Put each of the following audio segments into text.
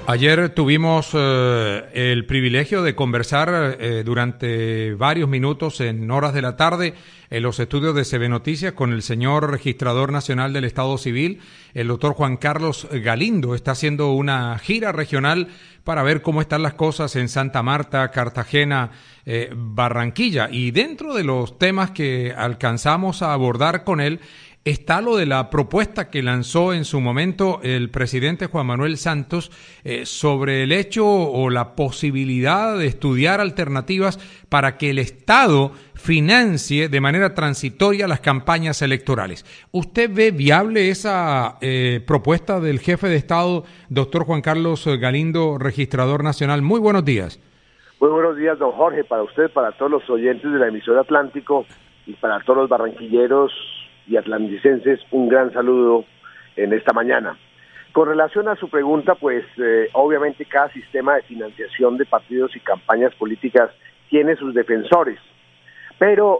Ayer tuvimos el privilegio de conversar durante varios minutos en horas de la tarde en los estudios de CB Noticias con el señor registrador nacional del Estado Civil, el doctor Juan Carlos Galindo. Está haciendo una gira regional para ver cómo están las cosas en Santa Marta, Cartagena, Barranquilla. Y dentro de los temas que alcanzamos a abordar con él está lo de la propuesta que lanzó en su momento el presidente Juan Manuel Santos sobre el hecho o la posibilidad de estudiar alternativas para que el Estado financie de manera transitoria las campañas electorales. ¿Usted ve viable esa propuesta del jefe de Estado, doctor Juan Carlos Galindo, registrador nacional? Muy buenos días. Muy buenos días, don Jorge, para usted, para todos los oyentes de la emisora Atlántico y para todos los barranquilleros y atlanticenses, un gran saludo en esta mañana. Con relación a su pregunta, pues obviamente cada sistema de financiación de partidos y campañas políticas tiene sus defensores, pero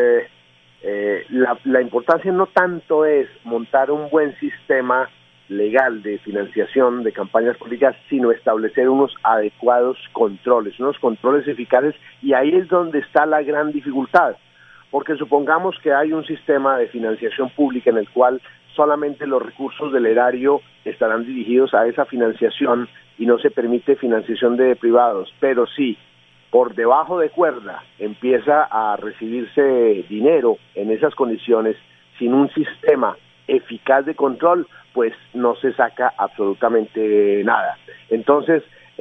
la importancia no tanto es montar un buen sistema legal de financiación de campañas políticas, sino establecer unos adecuados controles, unos controles eficaces, y ahí es donde está la gran dificultad. Porque supongamos que hay un sistema de financiación pública en el cual solamente los recursos del erario estarán dirigidos a esa financiación y no se permite financiación de privados, pero sí, por debajo de cuerda empieza a recibirse dinero en esas condiciones sin un sistema eficaz de control, pues no se saca absolutamente nada. Entonces,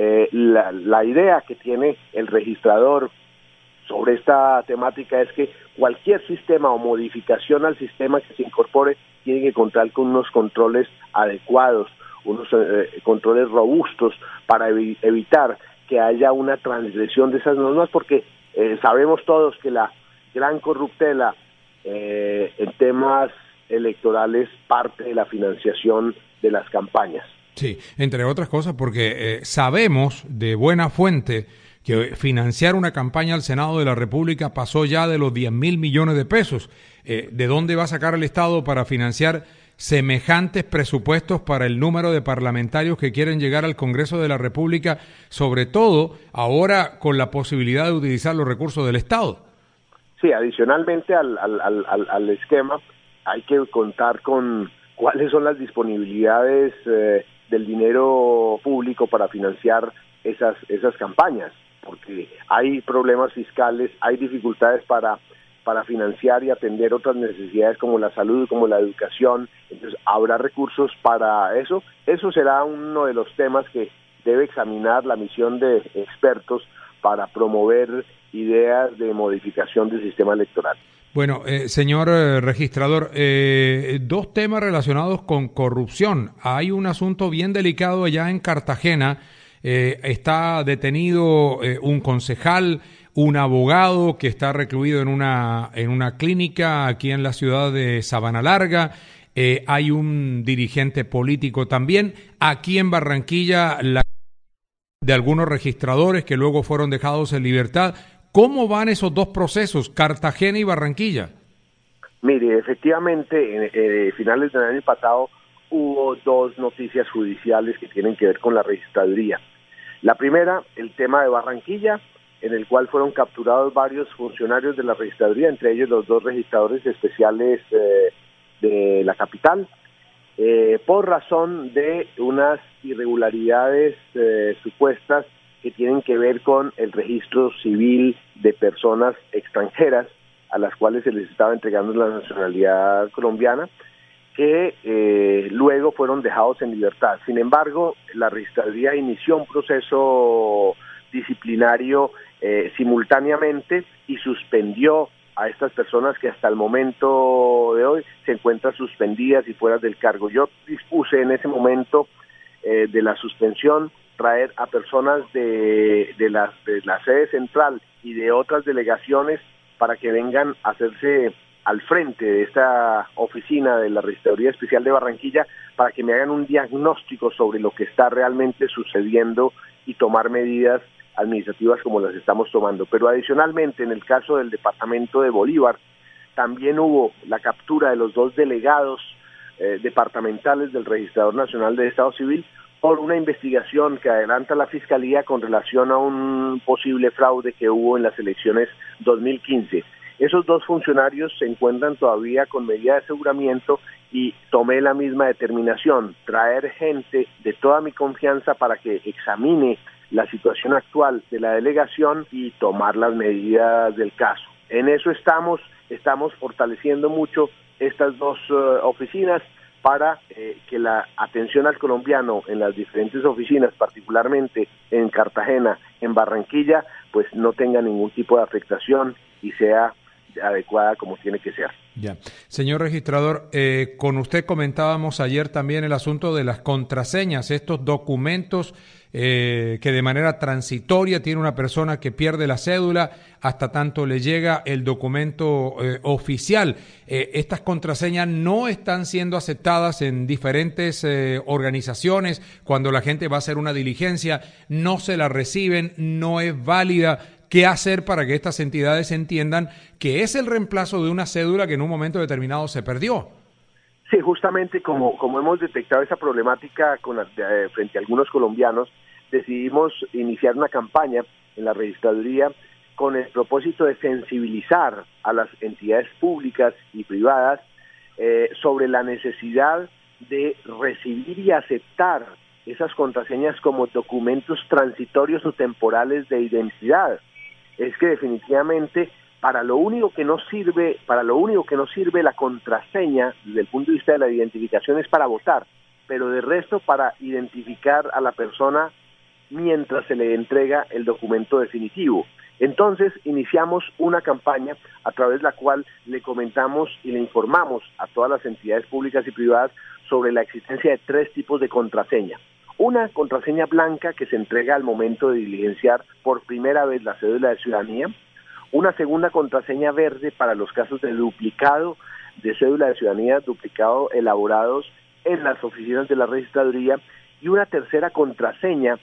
la idea que tiene el registrador sobre esta temática es que cualquier sistema o modificación al sistema que se incorpore tiene que contar con unos controles adecuados, unos controles robustos para evitar que haya una transgresión de esas normas, porque sabemos todos que la gran corruptela en temas electorales parte de la financiación de las campañas. Sí, entre otras cosas porque sabemos de buena fuente que financiar una campaña al Senado de la República pasó ya de los 10.000 millones de pesos. ¿De dónde va a sacar el Estado para financiar semejantes presupuestos para el número de parlamentarios que quieren llegar al Congreso de la República, sobre todo ahora con la posibilidad de utilizar los recursos del Estado? Sí, adicionalmente al esquema hay que contar con cuáles son las disponibilidades del dinero público para financiar esas campañas, porque hay problemas fiscales, hay dificultades para financiar y atender otras necesidades como la salud, como la educación. Entonces habrá recursos para eso. Eso será uno de los temas que debe examinar la misión de expertos para promover ideas de modificación del sistema electoral. Bueno, señor registrador, dos temas relacionados con corrupción. Hay un asunto bien delicado allá en Cartagena. Está detenido un concejal, un abogado que está recluido en una clínica aquí en la ciudad de Sabana Larga. Hay un dirigente político también. Aquí en Barranquilla, de algunos registradores que luego fueron dejados en libertad. ¿Cómo van esos dos procesos, Cartagena y Barranquilla? Mire, efectivamente, finales del año pasado hubo dos noticias judiciales que tienen que ver con la registraduría. La primera, el tema de Barranquilla, en el cual fueron capturados varios funcionarios de la registraduría, entre ellos los dos registradores especiales de la capital, por razón de unas irregularidades supuestas que tienen que ver con el registro civil de personas extranjeras a las cuales se les estaba entregando la nacionalidad colombiana, que luego fueron dejados en libertad. Sin embargo, la registraduría inició un proceso disciplinario simultáneamente y suspendió a estas personas que hasta el momento de hoy se encuentran suspendidas y fuera del cargo. Yo dispuse en ese momento de la suspensión traer a personas de la sede central y de otras delegaciones para que vengan a hacerse al frente de esta oficina de la Registraduría Especial de Barranquilla para que me hagan un diagnóstico sobre lo que está realmente sucediendo y tomar medidas administrativas como las estamos tomando. Pero adicionalmente, en el caso del departamento de Bolívar, también hubo la captura de los dos delegados departamentales del Registrador Nacional de Estado Civil por una investigación que adelanta la Fiscalía con relación a un posible fraude que hubo en las elecciones 2015. Esos dos funcionarios se encuentran todavía con medida de aseguramiento y tomé la misma determinación, traer gente de toda mi confianza para que examine la situación actual de la delegación y tomar las medidas del caso. En eso estamos fortaleciendo mucho estas dos oficinas para que la atención al colombiano en las diferentes oficinas, particularmente en Cartagena, en Barranquilla, pues no tenga ningún tipo de afectación y sea adecuada como tiene que ser. Ya. Señor registrador, con usted comentábamos ayer también el asunto de las contraseñas, estos documentos que de manera transitoria tiene una persona que pierde la cédula hasta tanto le llega el documento oficial. Estas contraseñas no están siendo aceptadas en diferentes organizaciones. Cuando la gente va a hacer una diligencia, no se la reciben, no es válida. ¿Qué hacer para que estas entidades entiendan que es el reemplazo de una cédula que en un momento determinado se perdió? Sí, justamente como hemos detectado esa problemática frente a algunos colombianos, decidimos iniciar una campaña en la registraduría con el propósito de sensibilizar a las entidades públicas y privadas sobre la necesidad de recibir y aceptar esas contraseñas como documentos transitorios o temporales de identidad. Es que definitivamente para lo único que no sirve la contraseña desde el punto de vista de la identificación es para votar, pero de resto para identificar a la persona mientras se le entrega el documento definitivo. Entonces iniciamos una campaña a través de la cual le comentamos y le informamos a todas las entidades públicas y privadas sobre la existencia de 3 tipos de contraseña. Una contraseña blanca que se entrega al momento de diligenciar por primera vez la cédula de ciudadanía, una segunda contraseña verde para los casos de duplicado de cédula de ciudadanía, duplicado elaborados en las oficinas de la registraduría, y una tercera contraseña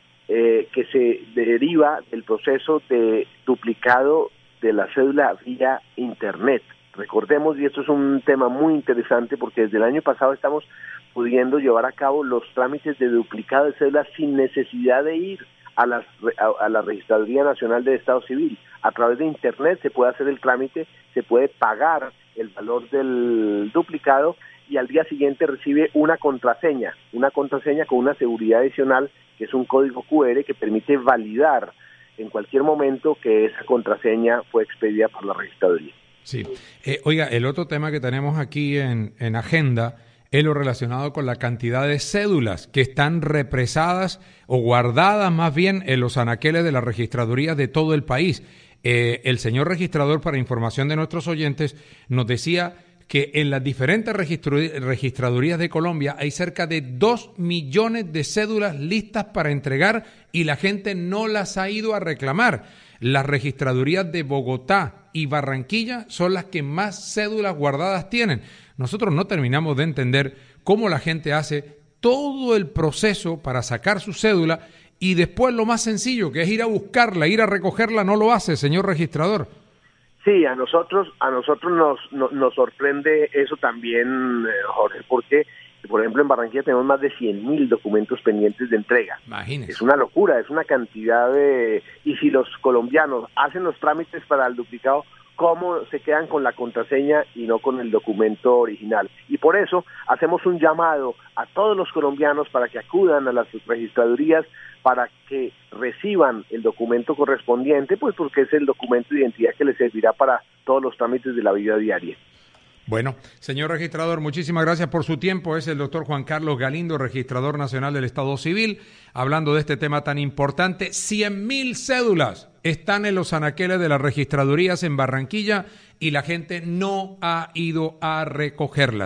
que se deriva del proceso de duplicado de la cédula vía internet. Recordemos, y esto es un tema muy interesante porque desde el año pasado estamos pudiendo llevar a cabo los trámites de duplicado de cédulas sin necesidad de ir a la Registraduría Nacional de Estado Civil. A través de internet se puede hacer el trámite, se puede pagar el valor del duplicado y al día siguiente recibe una contraseña con una seguridad adicional que es un código QR que permite validar en cualquier momento que esa contraseña fue expedida por la registraduría. Sí. Oiga, el otro tema que tenemos aquí en agenda es lo relacionado con la cantidad de cédulas que están represadas o guardadas más bien en los anaqueles de las registradurías de todo el país. El señor registrador, para información de nuestros oyentes, nos decía que en las diferentes registradurías de Colombia hay cerca de 2 millones de cédulas listas para entregar y la gente no las ha ido a reclamar. Las registradurías de Bogotá y Barranquilla son las que más cédulas guardadas tienen. Nosotros no terminamos de entender cómo la gente hace todo el proceso para sacar su cédula y después lo más sencillo, que es ir a buscarla, ir a recogerla, no lo hace, señor registrador. Sí, a nosotros nos sorprende eso también, Jorge, porque, por ejemplo, en Barranquilla tenemos más de 100.000 documentos pendientes de entrega. Imagínese. Es una locura, es una cantidad de... Y si los colombianos hacen los trámites para el duplicado, ¿cómo se quedan con la contraseña y no con el documento original? Y por eso hacemos un llamado a todos los colombianos para que acudan a las registradurías para que reciban el documento correspondiente, pues porque es el documento de identidad que les servirá para todos los trámites de la vida diaria. Bueno, señor registrador, muchísimas gracias por su tiempo. Es el doctor Juan Carlos Galindo, registrador nacional del Estado Civil, hablando de este tema tan importante. 100.000 cédulas están en los anaqueles de las registradurías en Barranquilla y la gente no ha ido a recogerlas.